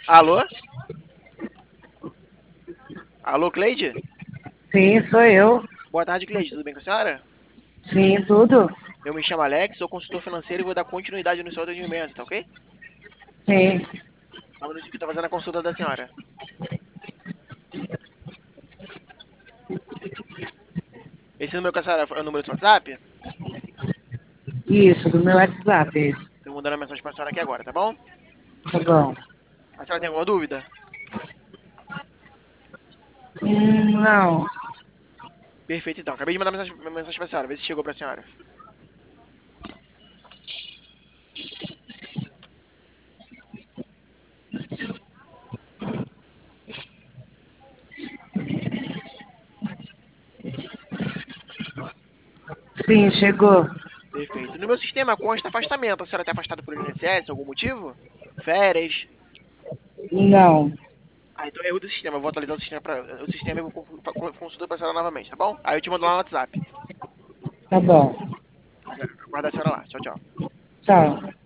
Alô? Alô, Cleide? Sim, sou eu. Boa tarde, Cleide. Tudo bem com a senhora? Sim, tudo. Eu me chamo Alex, sou consultor financeiro e vou dar continuidade no seu atendimento, tá ok? Sim, Só um minutinho que eu tô fazendo a consulta da senhora. Esse número que a senhora é o número do seu WhatsApp? isso, do meu WhatsApp. Tô mandando a mensagem pra senhora aqui agora, tá bom? Tá bom. A senhora tem alguma dúvida? Não. Perfeito, então. Acabei de mandar mensagem pra senhora, vê se chegou pra senhora. Sim, chegou. Perfeito. No meu sistema consta afastamento. A senhora tá afastada por INSS, algum motivo? Férias? Não. Ah, então é erro do sistema. Eu vou atualizar o sistema e vou consultar pra senhora novamente, tá bom? Aí eu te mando lá no WhatsApp. Tá bom. Aguarda a senhora lá. Tchau, tchau. Tchau.